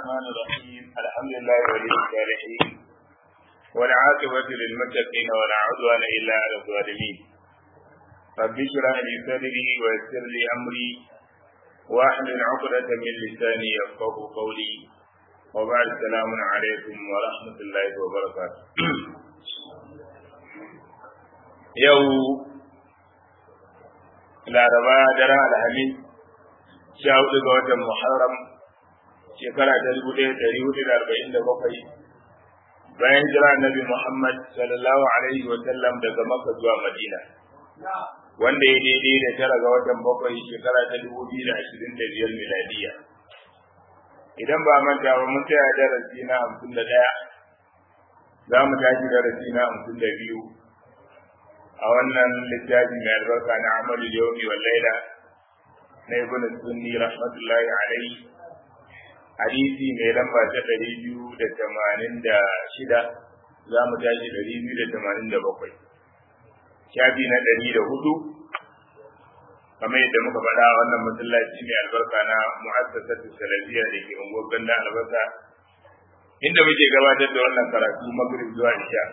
الرحمن الرحيم الحمد لله ولي الصالحين والعاقبة للمتقين ولا عدوان إلا على الظالمين رب اشرح لي صدري ويسر لي أمري واحلل عقدة من لساني يفقهوا قولي وبعد السلام عليكم ورحمة الله وبركاته يوم laraba daren alhamis 14 ga watan muharram shekara ta 1447 bayan jira annabi muhammad sallallahu alaihi wa sallam daga makka zuwa madina wanda ya daidai da tara ga watan bakwai shekara ta 2025 miladiya idan ba manta ba mun tsaya darasi na 51 za mu tashi darasi na 52 a wannan littafi mai albarka na amalul yawmi wal laila na ibn sunni rahmatullahi alaihi hadisi mai lamba ta 286 za mu tashi 287 shafi na 104 kamar yadda muka faɗa wannan masallaci mai albarka na mu'assasatu salafiyya da ke unguwar ganda albasa inda muke gabatar da wannan karatu maghrib zuwa isha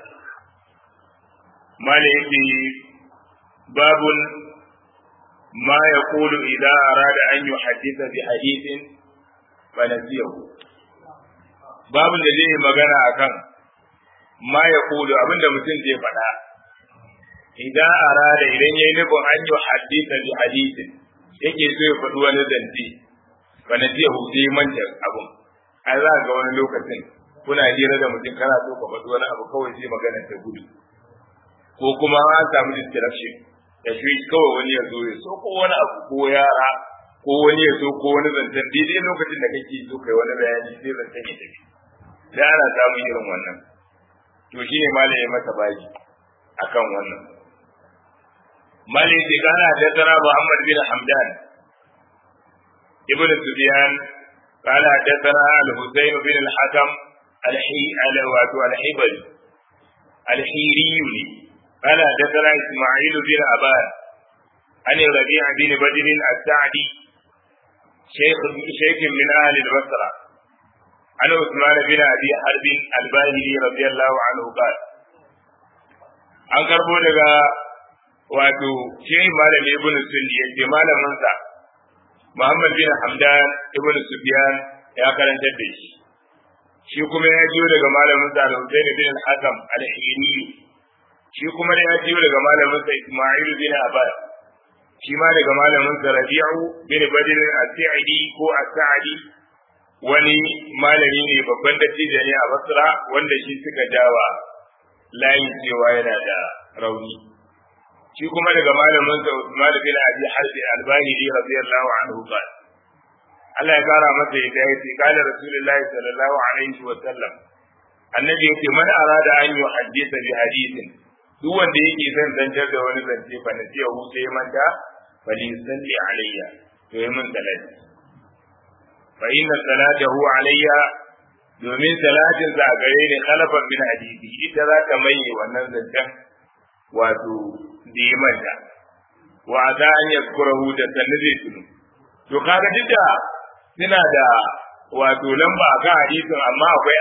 malaiki babun ma yaqulu idza arada an yuhaddisa bi hadithin fa nasiyahu babun da zai magana akan ma yaqulu abinda mutum zai faɗa idan arada idan yayi nufin an yuhaddisa bi hadithin yake so ya faɗi wani zance fa nasiyahu sai manta abun ai za ga wani lokacin kuna hira da mutum kana so ka faɗi wani abu kawai sai magana ta gudu ko kuma an samu distraction da shi kawai wani ya zo ya so ko wani abu ko yara ko wani ya so ko wani zancen daidai lokacin da kake so kai wani bayani sai zancen ya tafi da ana samun irin wannan to shi ne malai ya masa baji akan wannan malai ce kana da tara Muhammad bin Hamdan ibn Sufyan قال حدثنا الحسين بن الحكم الحبري الحيري قال حدثنا اسماعيل بن ابان عن الربيع بن بدر السعدي شيخ من اهل البصره عن عثمان بن ابي حرب الباهلي رضي الله عنه قال an karbo daga wato shehi malami ibn sunni yace malamin sa Muhammad bin Hamdan ibn Sufyan ya karanta da shi kuma ya jiyo daga malamin sa Al-Husayn bin Al-Hakam Al-Hini shi kuma ya jiyo daga malamin sa Isma'il bin Abbas shi ma daga malamin sa Rabi'u bin Badr al-Sa'idi ko al-Sa'di wani malami ne babban dattijo ne a Basra wanda shi suka dawa layi cewa yana da rauni shi kuma daga malamin sa Usman bin Abi Harb al-Bahili radiyallahu anhu qala Allah ya kara masa yadda yake kana Rasulullahi sallallahu alaihi wa sallam annabi yake man arada an yuhaddisa bi hadithin duk wanda yake son zancar da wani zance fa na ce hu sai manta fa li salli alayya to yi min salati fa inna salatahu alayya domin salatin sa a gare ni khalafan min hadithi ita za ta mai wannan zancen wato da yi manta wa za an yazkurahu da sanni zai tunu to kaga duk da suna da wato lamba akan hadisin amma akwai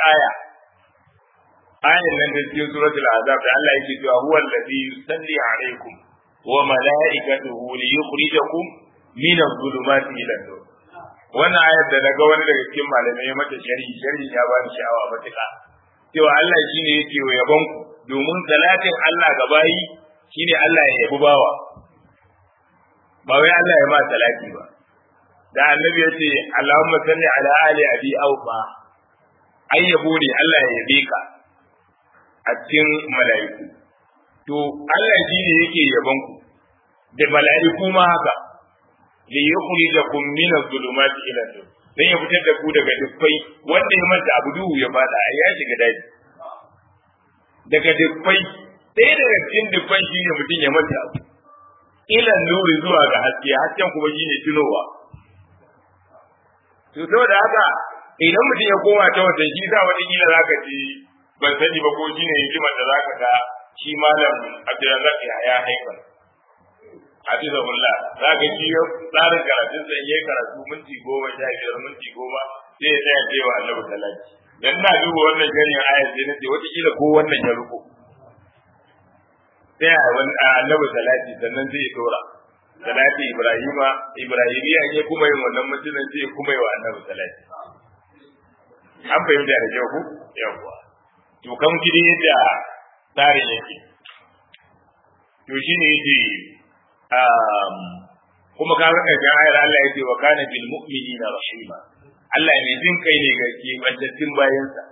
ayan nan da cikin suratul azab da Allah yake cewa huwa allazi yusalli alaikum wa malaikatuhu li yukhrijakum min adh-dhulumati ila an-nur wannan ayar da daga wani daga cikin malamai ya mata sharhi ya bani sha'awa matuƙa cewa Allah shine yake yabon ku domin salatin Allah ga bayi shine Allah ya yabi bawa ba wai Allah ya ma salati ba da annabi ya ce Allahumma salli ala ali abi awfa ayyabo ne Allah ya yabe ka a cikin mala'iku to Allah shi ne yake yabon ku da mala'iku ma haka li yukhrijakum min adh-dhulumati ila an-nur dan ya fitar da ku daga dukkai wanda ya manta abu duhu ya fada ya shiga daji daga dukkai sai daga cikin dukkan shi ne mutum ya manta abu ila nuri zuwa ga haske hasken kuma shine tunowa to saboda haka idan mutum ya koma ta wata shi za wani kila zaka ji ban sani ba ko shine hikimar da zaka ga shi malam Abdulrazak ya haifar hafizahullah zaka ji tsarin karatun sa yayi karatu minti 10 15 minti 10 sai ya tsaya cewa annabi salati dan na duba wannan ganin ayat sai nace wata kila ko wannan ya ruko sai annabi salati sannan sai ya dora salati ibrahimiya ne kuma yin wannan mutumin sai kuma yi wa annabi salati an fahimta da kyau ku yawa to kan gidi yadda tsarin yake to shine yake kuma ka ga kan ayar Allah yake wa kana bil mu'minina rahima Allah ne jin kai ne ga kebantattun bayansa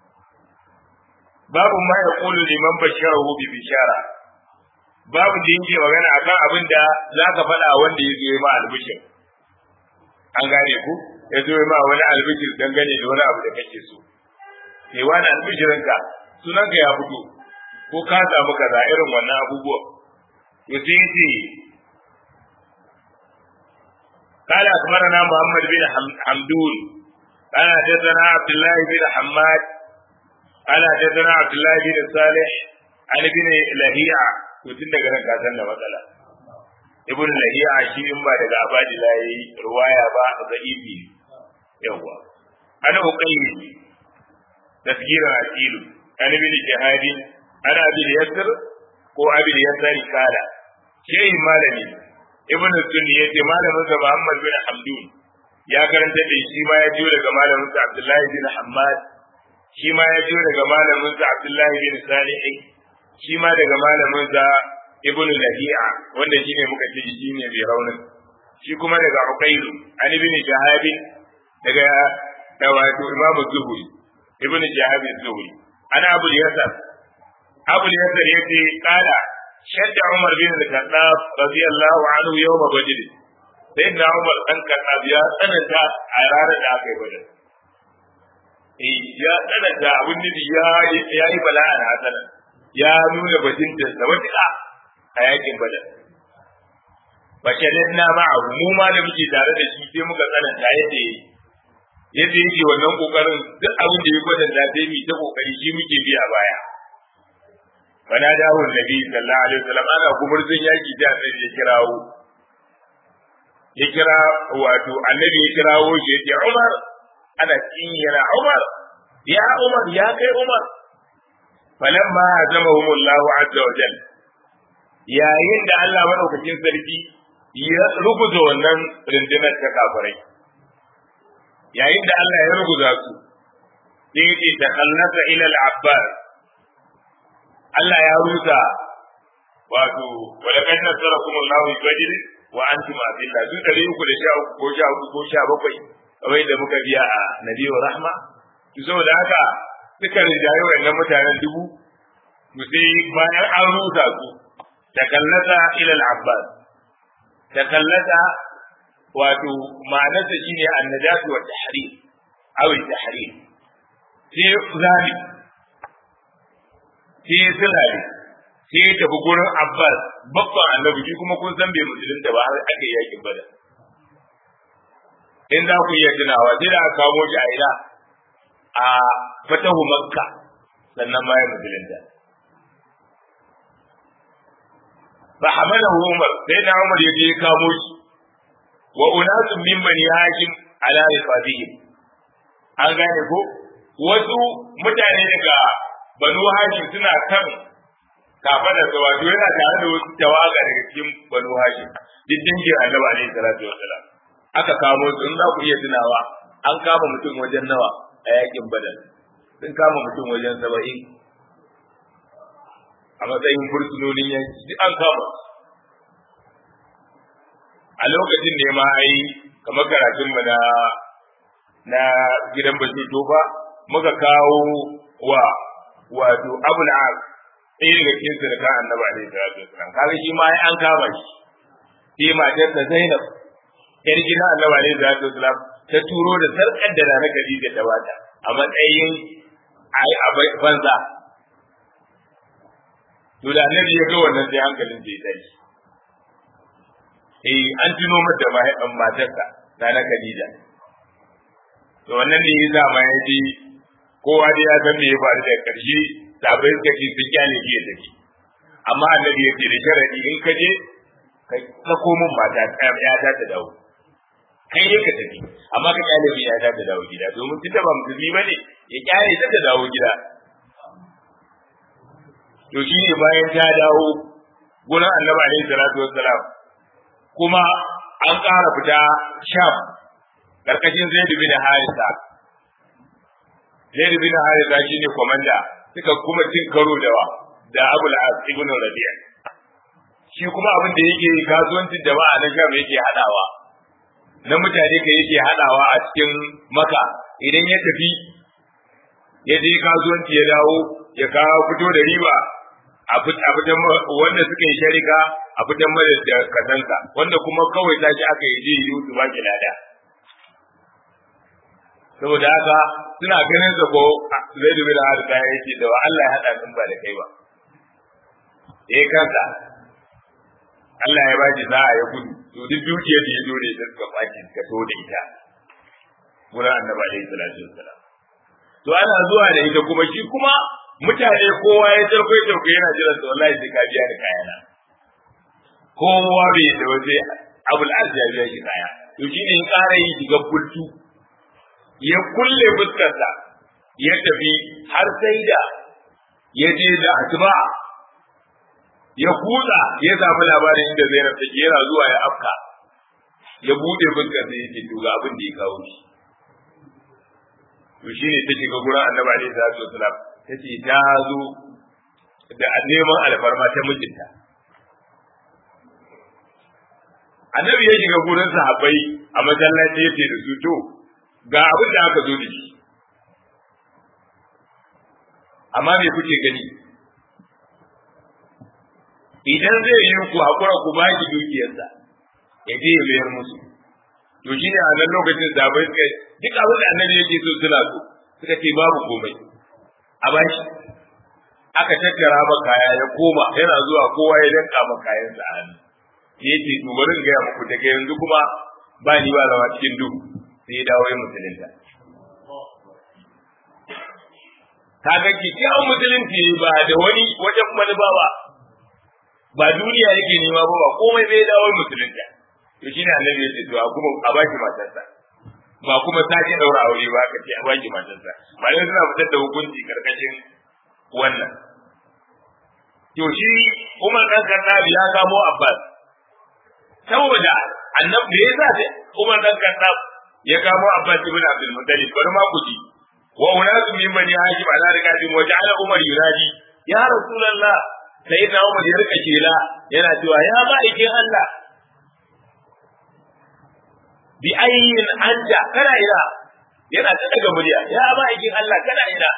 babu ma yaqulu liman basharahu bi bishara babu da yake magana akan abin da zaka faɗa wanda ya zo ma albishir an gane ku ya zo ma wani albishir dangane da wani abu da kake so sai wani albishirinka sunanka ya fito ko ka samu kaza irin wannan abubuwa to sai ce قال أخبرنا محمد بن حمدون قال حدثنا عبد الله بن حماد قال حدثنا عبد الله بن صالح عن ابن لهيعة mutum daga nan ka san da matsala ibn lahiya shi in ba daga abadi layi ruwaya ba zaifi yawa ana uqayyi tasgira aqilu ana bin jihadin ana bil yasr ko abil yasr kala shehi malami ibn sunni yace malamin sa Muhammad bin Hamdun ya karanta da shi ma ya jiyo daga malamin sa Abdullahi bin Hammad shi ma ya jiyo daga malamin sa Abdullahi bin Salih shi ma daga malamin sa Ibn Lahi'a wanda shine muka ce shine mai raunin shi kuma daga Uqayl an ibn Shahab daga wato Imam Zuhri Ibn Shahab Zuhri ana Abu Yasar yace kala shadda Umar bin Khattab radiyallahu anhu yawm Badr sayyidina Umar dan Khattab ya tsananta a ranar da aka yi Badr ya tsananta abin da ya yi bala'a na hasanan ya nuna bajinta da wata a yakin Badr ba shadadna ma'ahu mu ma da muke tare da shi sai muka tsananta yadda yake wannan kokarin duk abin da ya kwatanta sai mu ta kokari shi muke bi a baya bana dawo nabi sallallahu alaihi wasallam ana gumurzin yaki da sai ya kira wato annabi ya kirawo shi ya Umar ana yana Umar ya kai Umar falamma azamahum Allah azza wa jalla yayin da Allah madaukakin sarki ya ruguza wannan rundunar ta kafirai yayin da Allah ya ruguza su sai ya ce takallasa ila al-Abbas Allah ya rusa wato walakan nasarakum Allah bi badr wa antum adilla su 313 ko 17 kawai da muka biya a Nabiyyu Rahma to saboda haka suka rijaye wannan mutanen dubu mu sai bayan an rusa su takallata ila al-Abbas takallata wato ma'anarsa shine annajatu wa tahrir aw tahrir sai zali sai sulali sai ta bi gurin Abbas babban annabi shi kuma kun san bai musulunta ba har aka yi yakin Badar in za ku iya tunawa sai da aka kawo shi a ina a fatahu Makka sannan ma ya musulunta fa hamalahu Umar sai da Umar ya je kamo shi wa unasun min bani Hashim ala rifadihim an gane ko wasu mutane daga Banu Hashim suna kan kafadar da wato yana tare da wasu tawaga daga cikin Banu Hashim duk dangin Annabi alaihi salatu wassalam aka kamo su in za ku iya tunawa an kama mutum wajen nawa a yakin Badar sun kama mutum wajen 70 a matsayin fursunonin yanki duk an kama a lokacin ne ma ai kamar karatun mu na gidan Bashir Tofa muka kawo wa wato Abu al-As ɗaya daga cikin sirkan Annabi alaihi salatu wasallam kaga shi ma an kama shi sai matar da Zainab yar gidan Annabi alaihi salatu wasallam ta turo da sarkar da na Khadija ta bata a matsayin ai abai banza to da Annabi ya ga wannan sai hankalin sai ya tashi an tuno mata matarsa na Khadija to wannan ne yasa ma ya ji kowa da ya san me ya faru da karshe sabai suka ce sun kyale shi ya tafi amma Annabi ya ce da sharadi in ka je ka sako min mata ya ta dawo kai ne ka tafi amma ka kyale mai ya ta dawo gida domin tunda ba musulmi bane ya kyale ta dawo gida to shine bayan ta dawo gurin Annabi alaihi salatu wassalam kuma an ƙara fita Sham karkashin Zaid bin Harisa. Zaid bin Harisa shine komanda suka kuma cin karo da Abul As ibn Rabi'a. Shi kuma abin da yake kasuwancin jama'a na Sham yake hadawa na mutane ka yake hadawa a cikin Makka idan ya tafi ya je kasuwanci ya dawo ya kawo fito da riba a fitan wanda suka yi sharika a fitan mada da kasansa wanda kuma kawai tashi aka yi je yi su baki lada saboda haka suna ganin sa ko zai dubi da harka ya ce da Allah ya hada sun ba da kai ba kansa Allah ya bashi za a ya gudu to duk dukiyar da ya zo da ita suka baki suka to da ita gurin Annabi alaihi salatu wassalam to ana zuwa da ita kuma shi kuma mutane kowa ya tarko yana jiran sa wallahi sai ka biya ni kayana kowa bai da waje Abul Azza ya shi kaya to shine in ƙara yi shiga bultu ya kulle fuskarsa ya tafi har sai da ya je da asuba ya kuza ya samu labarin inda Zainab take yana zuwa ya afka ya bude fuskarsa ya ce to ga abin da ya kawo shi to shine ta shiga gurin Annabi alaihi salatu wasalam tace ta zo da neman alfarma ta mijinta. Annabi ya shiga gurin sahabbai a masallaci yace da su to ga abin da aka zo da shi amma me kuke gani idan zai yi ku hakura ku ba shi dukiyarsa ya je ya bayar musu to shine a nan lokacin sahabbai suka duk abin da Annabi yake so suna so suka ce babu komai a bashi aka tattara ba kaya ya koma yana zuwa kowa ya danka ma kayan sa hannu yace to bari ga muku daga yanzu kuma ba ni ba zama cikin duhu sai ya dawo ya musulunta kaga kikkiawan musulunci ba da wani wajen manufa ba duniya yake nema ba komai bai dawo musulunta to shine Annabi yace to kuma a bashi matarsa ba kuma sake daura aure ba ka ce a baki matarsa ba ne suna fitar da hukunci karkashin wannan to shi Umar dan Khattab ya kamo Abbas saboda Annabi da yasa sai Umar dan Khattab ya kamo Abbas ibn Abdul Muttalib bari ma ku ji wa unasu min bani Hashim ala rikatin wa ja'ala Umar yunadi ya Rasulullah sayyidina Umar ya rika kela yana cewa ya ma'aikin Allah bi ayyin anta kana ina yana ta daga murya ya ba aikin Allah kana ina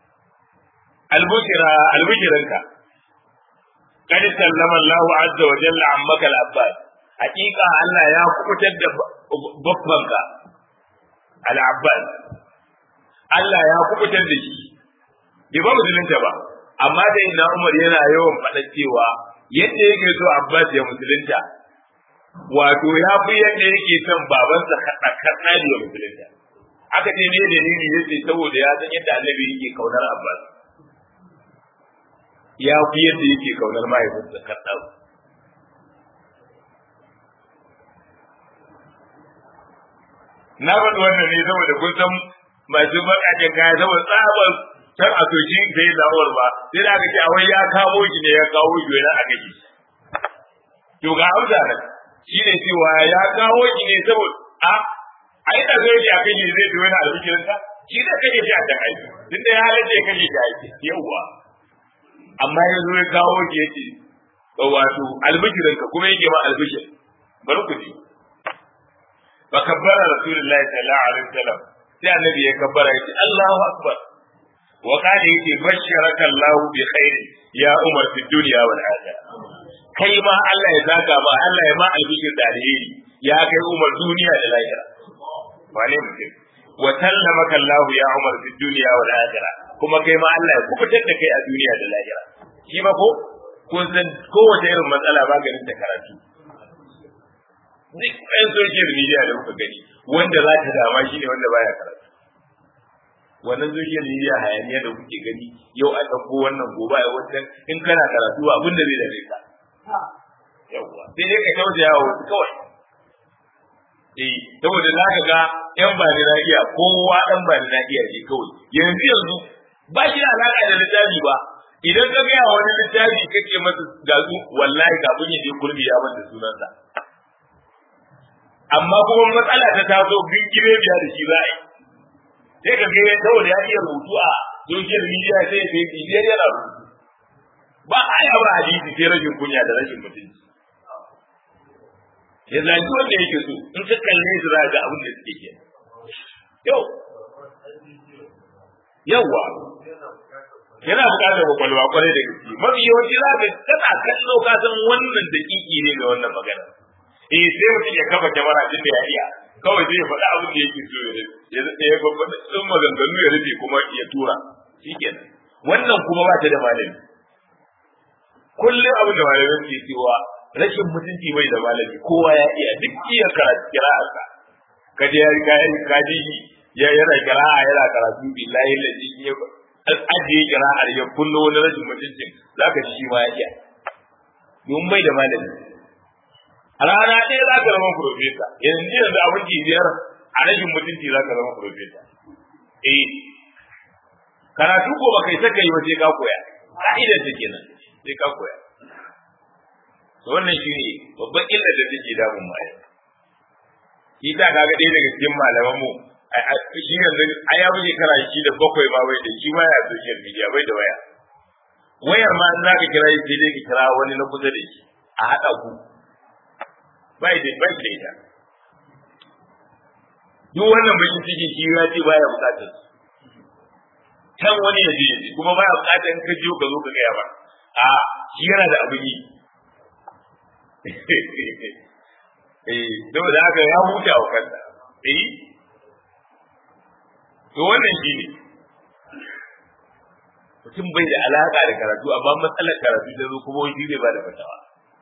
albushranka kad sallama Allah azza wa jalla ammaka al-abbas hakika Allah ya kubutar da babbanka al-abbas Allah ya kubutar da shi bai ba musulunta ba amma da ina Umar yana yawan faɗa cewa yadda yake so Abbas ya musulunta wato ya fi yadda yake son babansa kaɗa da musulunta aka ce ne dalili yace saboda ya san yadda Annabi yake kaunar Abbas ya fi yadda yake kaunar mahaifinsa kaɗa na faɗi wannan ne saboda kun san masu baƙaƙen kaya saboda tsabar tar a soki da ya zawar ba sai da aka ce a wai ya kawo shi ne ya kawo shi yana aka ji to ga amsa nan shi ne cewa ya kawo shi ne saboda ai da zai ji akan yi zai ji wani albikirinsa shi da kake ji a can aiki tun da ya halatta ya kashe shi aiki yawwa amma ya zo ya kawo shi ya ce wato albikirinka kuma yake ma albikir bari ku ji fa kabbara rasulullahi sallallahu alaihi wasallam sai annabi ya kabbara ya ce Allahu akbar wa qala yake basharaka Allahu bi khairin ya umar fi dunya wal akhirah kai ma Allah ya zaka ba Allah ya ma albishir da alheri ya kai umar duniya da lahira wane mutum wa sallamaka Allah ya umar fi dunya wal akhirah kuma kai ma Allah ya kubutar da kai a duniya da lahira shi ma ko kun san kowace irin matsala ba ganin ta karatu duk ɗan social media da kuka gani wanda za ta dama shi ne wanda baya karatu wannan social media hayaniya da kuke gani yau a ɗauko wannan gobe a wancan in kana karatu abin da zai dame ka yawwa sai dai ka tausaya wa wasu kawai saboda za ka ga yan ba ni lafiya kowa dan ba ni lafiya ne kawai yanzu ba shi da alaka da littafi ba idan ka ga wani littafi kake masa gazu wallahi kafin ya je kurbi ya manta sunansa amma kuma matsala ta taso gingire biya da shi za a yi sai ka ga saboda ya iya rubutu a social media sai ya bibiyar yana rubutu ba aya ba hadisi sai rashin kunya da rashin mutunci ya zaki wanda yake so in ka kalle su za ga abin da suke ke yawa yana bukatar kwakwalwa kwarai da gaske mafi yawanci za ka kana kallo ka san wannan dakiki ne ga wannan magana sai mutum ya kafa kyamara din da ya iya kawai zai faɗa abin da yake so ya babban sun maganganu ya rufe kuma ya tura shikenan wannan kuma ba ta da malami kullum abin da malamin ke cewa rashin mutunci bai da malami kowa ya iya duk iya kira'arsa kaje ya riga ka ji yana kira'a yana karatu billahi lazi ya ajiye kira'ar ya kullo wani rashin mutuncin zaka ji shi ma ya iya don bai da malami a rana ɗaya za ka zama profesa yanzu abin biyar a rashin mutunci za ka zama profesa karatu ko baka yi saka yi ba sai ka koya ka'idar ta kenan sai ka koya to wannan shi ne babban illar da take damun mu ai shi ta kaga dai daga cikin malaman mu shi yanzu ai ya buge kara shi da bakwai ba bai da shi ma ya social media bai da wayar ma in zaka kira shi dai ka kira wani na kusa da shi a hada ku bai da ita duk wannan bakin ciki shi ya ce baya bukatar can wani ya je kuma baya bukatar in ka jiyo ka zo ka gaya ba a shi yana da abin yi saboda haka ya huta wa kansa to wannan shi ne mutum bai da alaka da karatu amma matsalar karatu ta zo kuma wani zai ba da fatawa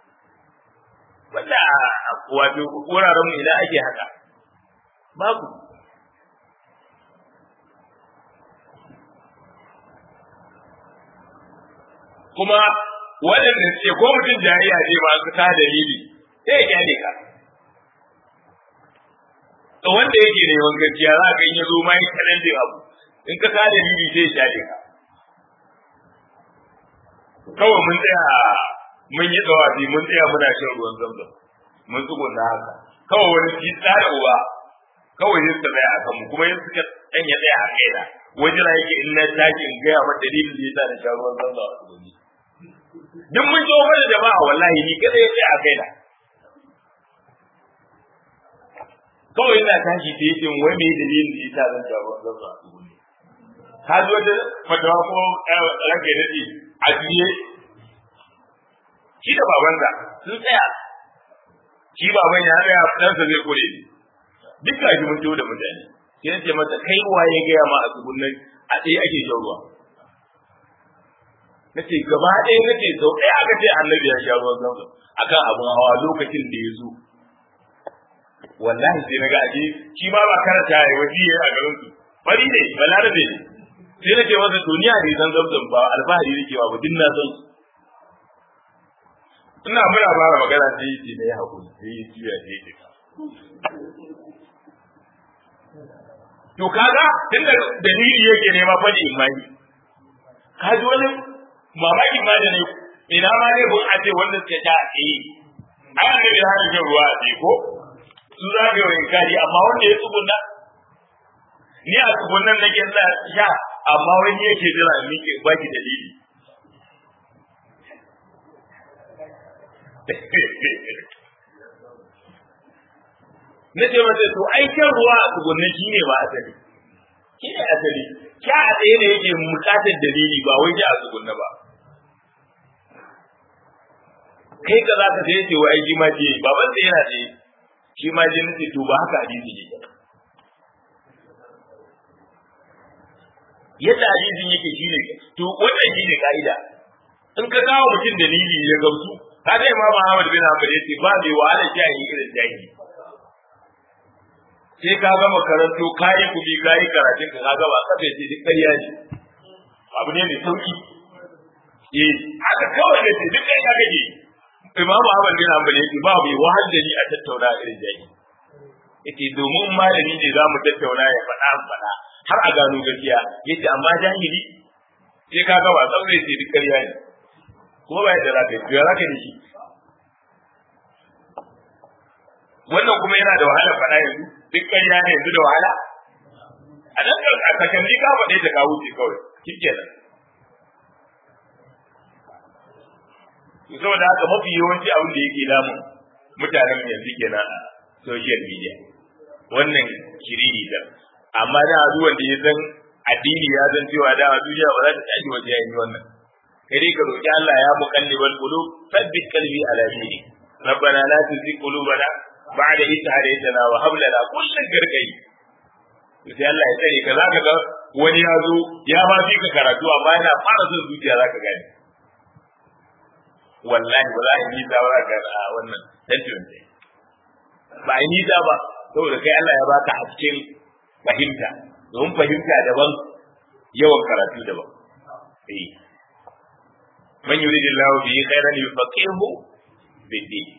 wanda wato wuraren mu idan ake haka babu kuma waɗanda ce ko mutum jariya ce ba su ta dalili sai ya kyale ka to wanda yake neman gaskiya za ka yi zo mai challenge abu in ka ta dalili sai ya kyale ka kawai mun tsaya mun yi tsawafi mun tsaya muna shan ruwan zamzam mun tsuguna haka kawai wani shi tsara uba kawai yin ta tsaya a kanmu kuma yin suka ɗan ya tsaya a kaina wajen yake in na tashi in gaya mata dalilin da ya sa na sha ruwan zamzam a tsuguni duk mun zo mana jama'a wallahi ni kada ya tsaya a kaina kawai ina tashi sai yace wai me dalilin da ya sa zan sha ruwan zamzam a tsuguni ka zo da fatawa ko ranke dade a biye shi da babansa sun tsaya shi baban ya tsaya ɗansa zai kore ni duk gashi mun ciwo da mutane sai nace mata kai waye gaya ma a tsugunnan a tsaye ake shan ruwa nace gaba ɗaya nace sau ɗaya aka ce annabi ya sha ruwan zamzam akan abun hawa lokacin da ya zo wallahi sai naga aje shi ma ba karanta yayi waje yayi a garin su fari ne balarabe sai nace masa duniya ne zan zamzam ba alfahari nake ba ba dinna san ina muna fara magana sai yace ne hakuri sai ya juya sai ya to kaga tunda dalili yake nema fadi imani ka ji wani mamaki ma da ne ina ma ne bun ace wanda suka ta ai an da har ga ruwa ce ko su za ga yin kari amma wanda ya tsugunna ni a tsugunnan nake Allah sha amma wani yake jira ni ke baki dalili nace mata to ai kan ruwa a tsugunnan shine ba asali shine asali kya a tsaye ne yake bukatar dalili ba wai a tsugunna ba kai ka za ka sai ce wa aiki ma ce baban sai yana ce shi ma je nace to ba haka hadisi ne yadda hadisin yake shine to wannan shine kaida in ka kawo mutum dalili ya gamsu ka dai Imam Ahmad bin Hanbal yace ba bai wahala jahi irin jahi sai ka ga makarantu kai ku bi kai karatun ka ga ba kafe ce duk ƙarya ne abu ne mai sauki haka kawai ne duk kai ka gaje Imam Ahmad bin Hanbal yace ba bai wahala ni a tattauna irin jahi yace domin malami ne za mu tattauna ya faɗa har a gano gaskiya yace amma jahili sai ka ga wasan zai ce duk ƙarya ne ko ba yadda za ka yi ya za ka yi shi wannan kuma yana da wahala faɗa yanzu duk ƙarya ne yanzu da wahala a nan a sakanni ka faɗe ta ka wuce kawai shikenan saboda haka mafi yawanci abin da yake damun mutanen yanzu kenan a social media wannan shiriri da amma da duk wanda ya san addini ya san cewa da duniya ba za ta tashi waje yayin wannan kai dai ka roki Allah ya muqallibal qulub thabbit qalbi ala dinik rabbana la tuzigh qulubana ba'da idh hadaytana wa hab lana kullan gargai sai Allah ya tsare ka zaka ga wani ya zo ya ba fi ka karatu amma yana fara son zuciya zaka gane wallahi ni da wa ga wannan tantin ba ni da ba saboda kai Allah ya baka hakkin fahimta don fahimta daban yawan karatu daban man yuridillahu bihi khairan yufaqihu bid-din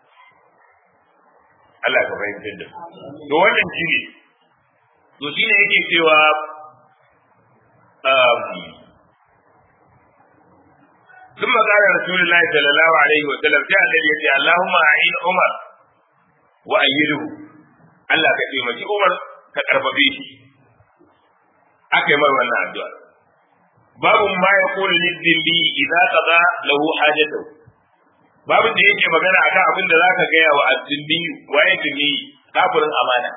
Allah ka fahimtar da to wannan shine to shine yake cewa ثم قال رسول الله صلى الله عليه وسلم جاء الذي يقول اللهم أعين عمر وأيده Allah ka taimaki Umar ka karfafe shi aka yi mai wannan addu'a babu ma ya kula liddin bi idza qada lahu hajatu babu da yake magana akan abin da zaka ga yawa addini waye kimi kafirin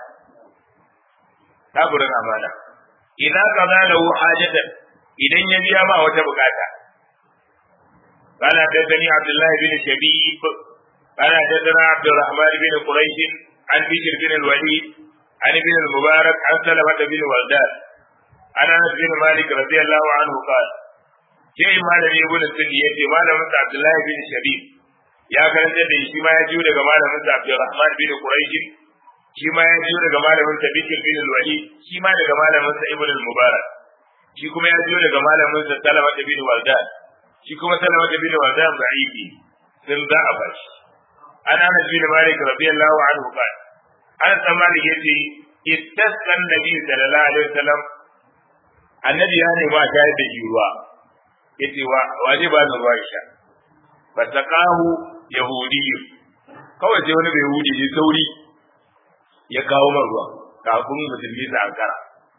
amana idza qada lahu hajatan idan ya biya ma wata bukata قال حدثني عبد الله بن شبيب قال حدثنا عبد الرحمن بن قريش عن بشر بن الوليد عن ابن المبارك عن سلمة بن ولدان عن انس بن مالك رضي الله عنه قال شيء مالك ابن السني يجي مالك عبد الله بن شبيب يا كانت da shi ma ya jiyo daga malamin sa Abdurrahman bin Quraish shi ma ya jiyo daga malamin sa Bishr bin al-Walid shi ma daga malamin sa Ibn al-Mubarak shi kuma ya jiyo daga malamin sa Salamah bin Waldan shi kuma Salamah bin Waldan da'ifi sun da a bashi ana Anas bin Malik radiyallahu anhu qala Anas bin Malik yace istasqa an-nabi sallallahu alaihi wasallam annabi ya ne ba ta da ruwa yace waje ba da ruwa isha fataqahu yahudi kawai sai wani bai yahudi ne sauri ya kawo man ruwa kafin musulmi su ankara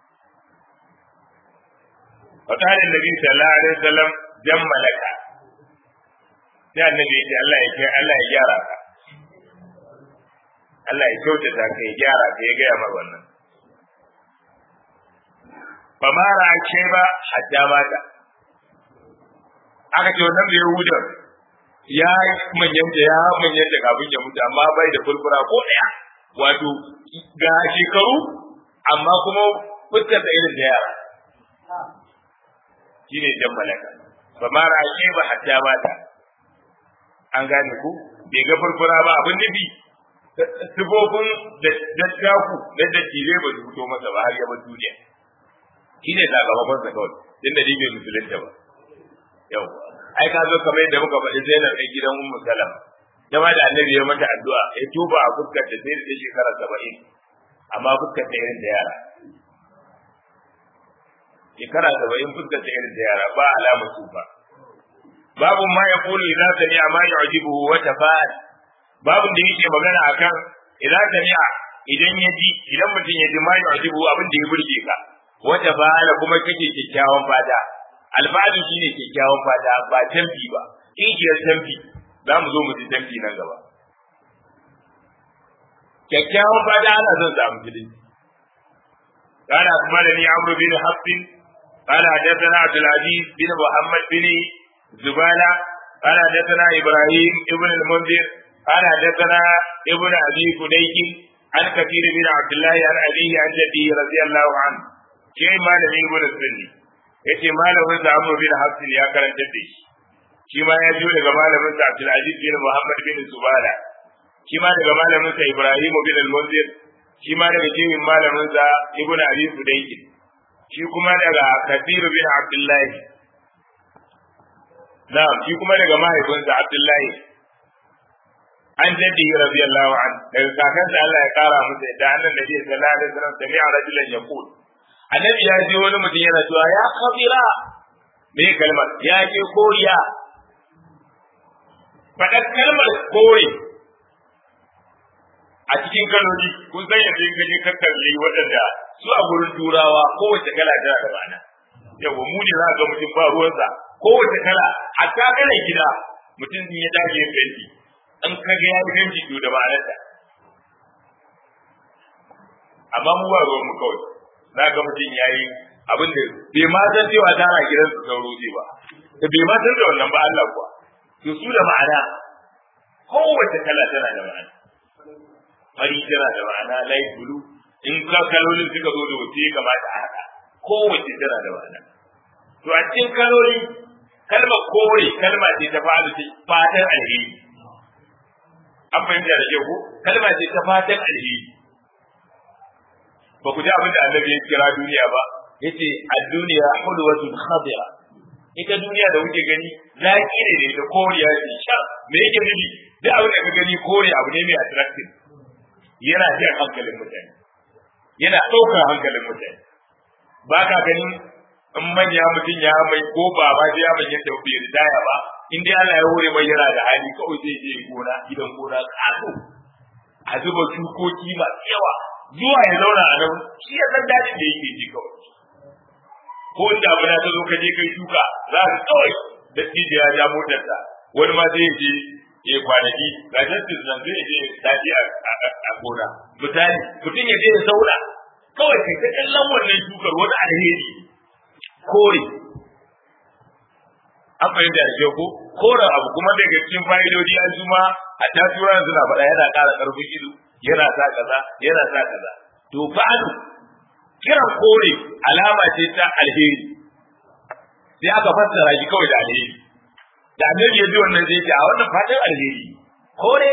wata hadin nabi sallallahu alaihi wasallam jammalaka sai annabi ya ce Allah ya gyara ka Allah ya kyautata ka ya gyara ka ya gaya mar wannan ba ma ra'ake ba hatta mata aka ce wannan bai huda ya manyanta kafin ya mutu amma bai da furfura ko daya wato ga shekaru amma kuma fuskar da irin da yara shine jan malaka ba ma ra'ake ba hatta mata an gane ku bai ga furfura ba abin nufi sifofin dattaku da dattijai ba su fito masa ba har yaba duniya shi ne sakamakon sa kawai tun da bai musulunta ba yau ai ka zo kamar yadda muka faɗi Zainab ɗan gidan Ummu Salama jama da annabi ya mata addu'a ya tuba a fuskar ta sai da shekara 70 amma fuskar ta irin da yara shekara 70 fuskar ta irin da yara ba alamar tufa babu ma ya kulu idan sami'a ma yu'jibuhu wa tafa'al babu da yake magana akan idan sami'a idan mutum ya ji ma yu'jibuhu abin da ya burge ka wa tafa'al kuma kake kyakkyawan fata alfadu shine kyakkyawan fata ba tamfi ba kijiyar tamfi za mu zo mu ji tamfi nan gaba kyakkyawan fata ana son samu gidi قال أخبرني عمرو بن حفص قال حدثنا عبد العزيز بن محمد بن زبالة قال حدثنا إبراهيم ابن المنذر قال حدثنا ابن أبي فديك عن كثير بن عبد الله عن أبيه عن جده رضي الله عنه شيء ما لم يقول السني yace malamin sa Amr bin Hafs ya karanta da shi ma ya jiyo daga malamin sa Abdul Aziz bin Muhammad bin Zubala shi ma daga malamin sa Ibrahim bin al-Munzir shi ma daga jimin malamin sa Ibn Abi Fudayk shi kuma daga Kathir bin Abdullah na'am shi kuma daga mahaifinsa Abdullahi an jaddi radiyallahu an daga kakansa Allah ya kara masa da annan nabi sallallahu alaihi wasallam sami'a rajulan yaqul annabi ya ji wani mutum yana cewa ya kabira me kalmar ya ce koriya faɗar kalmar kore a cikin kaloli kun san yadda in kaje ka kalli waɗanda su a gurin turawa kowace kala tana da ma'ana yawa mu ne za ga mutum ba ruwansa kowace kala hatta kalan gida mutum ya dage yin fenti in ka ga ya yi fenti to da ma'anarta amma mu ba ruwan mu kawai za ga mutum ya yi abin da bai ma san cewa tana gidansa sauro zai ba da bai ma san da wannan ba Allah kuwa to su da ma'ana kowace kala tana da ma'ana fari tana da ma'ana light blue in ka kalolin suka zo da wuce kamata a haka kowace tana da ma'ana to a cikin kaloli kalmar kore kalma ce ta fatan alheri an fahimta da kyau ko kalma ce ta fatan alheri ba ku ji abin da annabi ya kira duniya ba yace ad-dunya hulwatun khadira ita duniya da kuke gani zaki ne da koriya ce sha me yake nufi duk abin da ka gani kore abu ne mai attractive yana jan hankalin mutane yana ɗaukar hankalin mutane ba ka gani in manya mutum ya mai ko ba ya mai yadda bai ridaya ba in dai Allah ya hore mai yana da hali kawai zai je gona gidan gona kaso a zuba shukoki masu yawa zuwa ya zauna a nan shi ya san dadin da yake ji kawai ko inda abuna ta zo ka je kai shuka za ka kawai da tije ya ja motarsa wani ma zai je ya kwanaki ga justice nan zai je daji a gona misali mutum ya je ya zauna kawai kai ta kallon wannan shukar wani alheri kore an fahimta da ko koren abu kuma daga cikin fa'idodi an zuma a tasirin suna faɗa yana ƙara ƙarfin ido yana sa kaza yana sa kaza to fa'adu kiran kore alama ce ta alheri sai aka fassara shi kawai da alheri da annabi ya ji wannan zai ce a wannan fatan alheri kore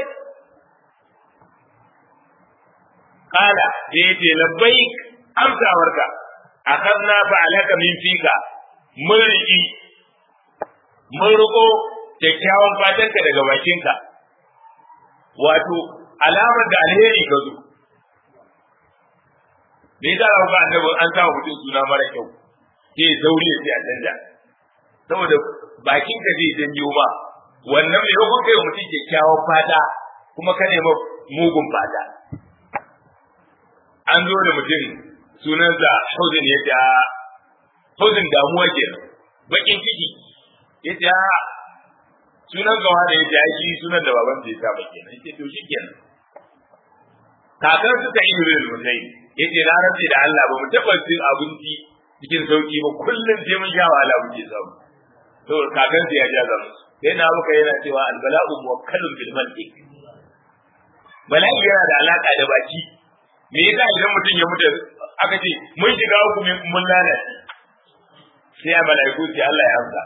kala da ya ce labbaik amsawarka akhadna fa'alaka min fika mun riƙi mun riko kyakkyawan fatanka daga bakinka wato alamar da alheri ka zo me yasa ga annabi an sa mutum suna mara kyau ke zauri sai a canja saboda bakinka zai janyo ba wannan me yau kai mutum kyakkyawan fata kuma ka nema mugun fata an zo da mutum sunansa Huzun ya ta Huzun damuwa kenan bakin ciki yace sunan gawa da yace ai shi sunan da baban sa ya sa kenan yace to shikenan kakar su ta yi rubin mutai yace na rabe da Allah ba mu taba cin abinci cikin sauki ba kullun sai mun sha wahala muke samu to kakar sa ya ja zamu sai na muka yana cewa albala'u muwakkalun bil mantiq bala'i yana da alaka da baki me yasa idan mutum ya mutu aka ce mun shiga uku mun lalace sai ya mala'iku sai Allah ya amsa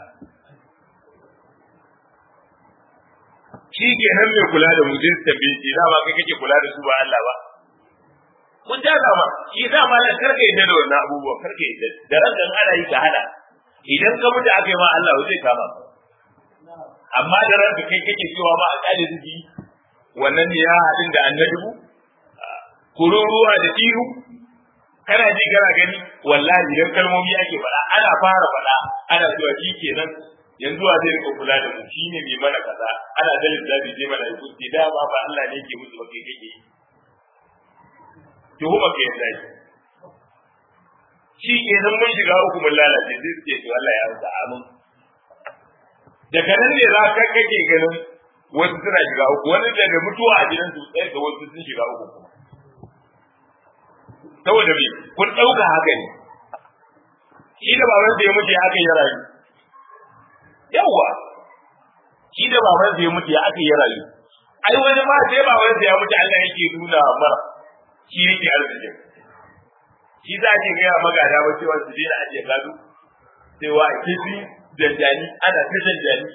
shi ke nan mai kula da mu zai tafi shi da ba kai kake kula da su ba Allah ba kun ja ma shi da ma karka yadda da wannan abubuwa karka yadda da ran dan ana yi ka hada idan ka mutu aka yi ma Allah zai kama amma da ran kai kake cewa ma a kale zuci wannan ne ya hadin da annabi kururuwa da ihu kana ji kana gani wallahi idan kalmomi ake faɗa ana fara faɗa ana cewa shi kenan yanzu wa zai rika kula da mu shine mai mana kaza ana dalil da zai mana yi kuɗi da ba Allah ne yake musu ba kai kake to ba kai sai shi kenan mun shiga uku mun lalace sai suke to Allah ya rusa amin daga nan ne za ka kake ganin wasu suna shiga uku wani daga mutuwa a gidan su sai ga wasu sun shiga uku kuma saboda me kun dauka haka ne shi da baban da ya mutu ya aka yi rayu yawa shi da baban da ya mutu ya aka yi rayu ai wani ma sai baban da ya mutu Allah yake nuna mara shi yake arziki shi za ke ga magana ba cewa su dena aje gado sai wa kifi janjani ana ta janjani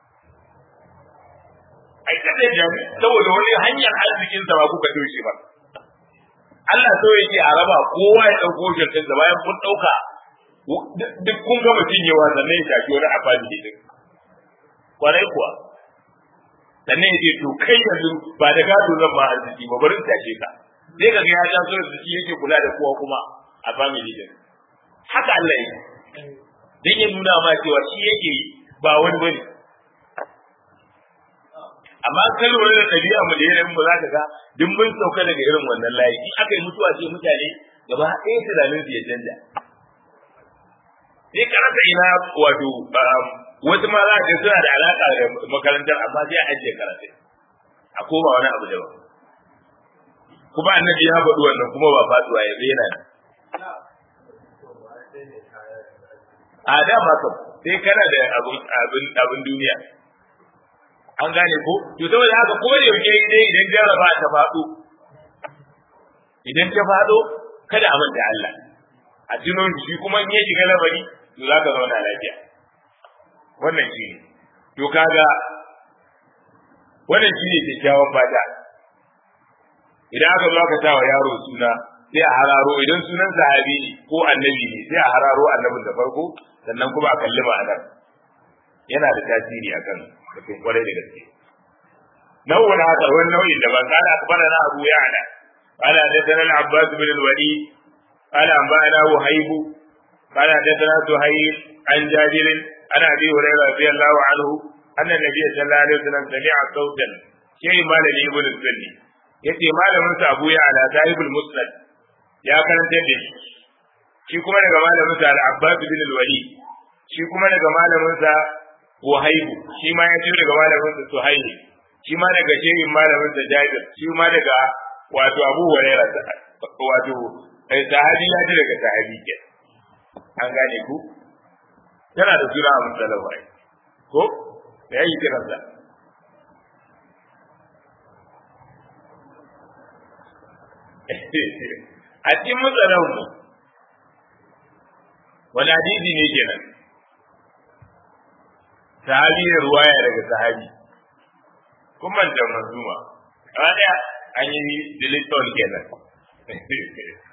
ai ta janjani saboda wani hanyar arzikin sa ba kuka toshe ba Allah so yake a raba kowa ya dauko jirgin da bayan kun dauka duk kun ga mutun yawa sannan ya tafi wani afali din kwarai kuwa sannan ya ce to kai yanzu ba da gado zan ma arziki ba bari tashe ka sai ka ga ya taso da shi yake kula da kowa kuma a family din haka Allah yake dan ya nuna ma cewa shi yake ba wani bane amma kai wani da tabi'a mu da yayin ba za ka ga duk mun sauka daga irin wannan layi in aka yi mutuwa sai mutane gaba ɗaya tunanin su ya canja sai karanta ina wato wasu ma za ka suna da alaka da makarantar amma sai a ajiye karatu a koma wani abu daban kuma annabi ya faɗi wannan kuma ba faduwa ya yana a da ba ka sai kana da abin duniya an gane ko to saboda haka ko da yake dai idan jarraba ta faɗo idan ta faɗo kada a manta Allah a tuno shi kuma in ya shiga labari to za ka zauna lafiya wannan shi ne to kaga wannan shi ne kyakkyawan fata idan aka zo aka sa wa yaro suna sai a hararo idan sunan sahabi ne ko annabi ne sai a hararo annabin da farko sannan kuma a kalli ma'anar yana da tasiri akan mutum kwarai da gaske nau'in haka wani nau'in da ban kana akbarana Abu Ya'la قال حدثنا العباس بن الوليد قال أنبأنا وهيب قال حدثنا سهيل عن جابر عن أبي هريرة رضي الله عنه أن النبي صلى الله عليه وسلم سمع صوتا شيء ما لم يبن السني يتي ما لم ينسى أبو يعلى صاحب المسند يا كان تدري shi kuma daga malamin sa al-Abbas bin al-Walid shi kuma daga malamin sa Wahayb shi ma ya ji daga malamin sa Suhayl shi ma daga shehin malamin sa Jabir shi ma daga wato Abu Hurairah wato sahabi ya ji daga sahabi ke an gane ku yana da sura Abu Salama ko da yayi kiran sa a cikin mutsalan mu wani hadisi ne kenan sahabi ne ruwaya daga sahabi kuma da manzuma kada an yi diliton kenan